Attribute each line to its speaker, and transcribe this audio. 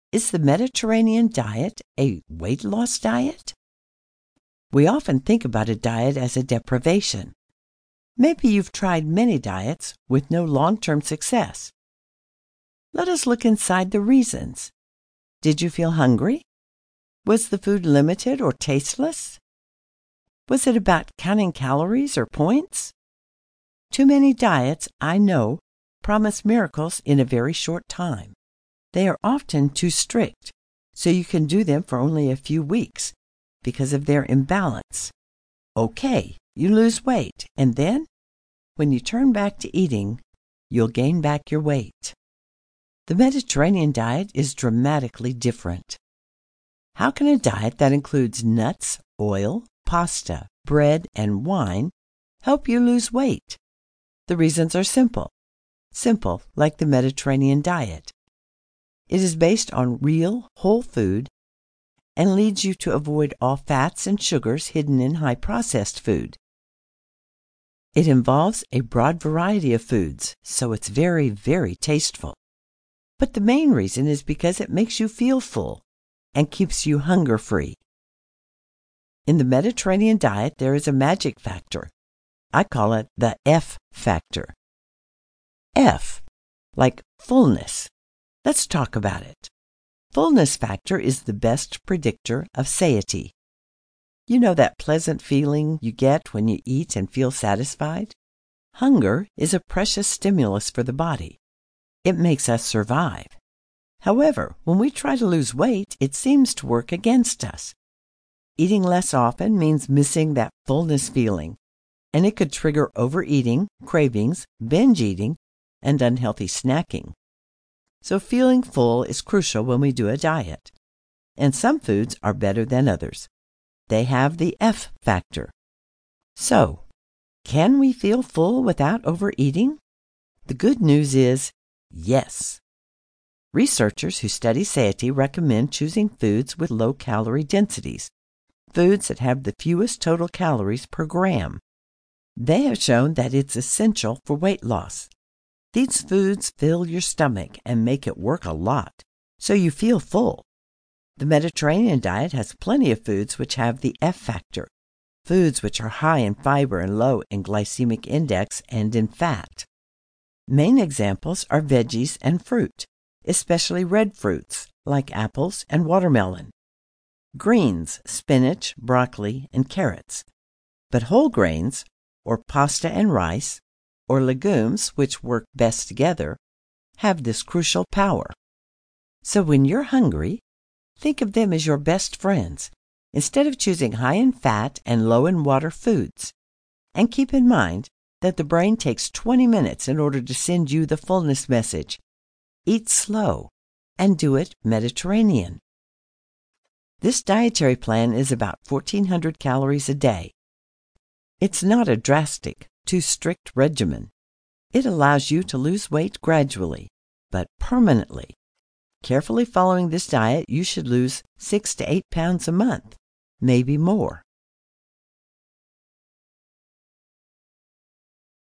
Speaker 1: Is the Mediterranean diet a weight loss diet? We often think about a diet as a deprivation. Maybe you've tried many diets with no long-term success. Let us look inside the reasons. Did you feel hungry? Was the food limited or tasteless? Was it about counting calories or points? Too many diets, I know, promise miracles in a very short time. They are often too strict, so you can do them for only a few weeks because of their imbalance. Okay, you lose weight, and then, when you turn back to eating, you'll gain back your weight. The Mediterranean diet is dramatically different. How can a diet that includes nuts, oil, pasta, bread, and wine help you lose weight? The reasons are simple. Simple like the Mediterranean diet. It is based on real, whole food and leads you to avoid all fats and sugars hidden in high-processed food. It involves a broad variety of foods, so it's very, very tasteful. But the main reason is because it makes you feel full and keeps you hunger-free. In the Mediterranean diet, there is a magic factor. I call it the F factor. F, like fullness. Let's talk about it. Fullness factor is the best predictor of satiety. You know that pleasant feeling you get when you eat and feel satisfied? Hunger is a precious stimulus for the body. It makes us survive. However, when we try to lose weight, it seems to work against us. Eating less often means missing that fullness feeling, and it could trigger overeating, cravings, binge eating, and unhealthy snacking. So feeling full is crucial when we do a diet. And some foods are better than others. They have the F factor. So, can we feel full without overeating? The good news is yes. Researchers who study satiety recommend choosing foods with low calorie densities, foods that have the fewest total calories per gram. They have shown that it's essential for weight loss. These foods fill your stomach and make it work a lot, so you feel full. The Mediterranean diet has plenty of foods which have the F factor, foods which are high in fiber and low in glycemic index and in fat. Main examples are veggies and fruit, especially red fruits like apples and watermelon. Greens, spinach, broccoli, and carrots. But whole grains, or pasta and rice, or legumes, which work best together, have this crucial power. So when you're hungry, think of them as your best friends, instead of choosing high in fat and low in water foods. And keep in mind that the brain takes 20 minutes in order to send you the fullness message. Eat slow and do it Mediterranean. This dietary plan is about 1,400 calories a day. It's not a drastic, too strict regimen. It allows you to lose weight gradually, but permanently. Carefully following this diet, you should lose 6 to 8 pounds a month, maybe more.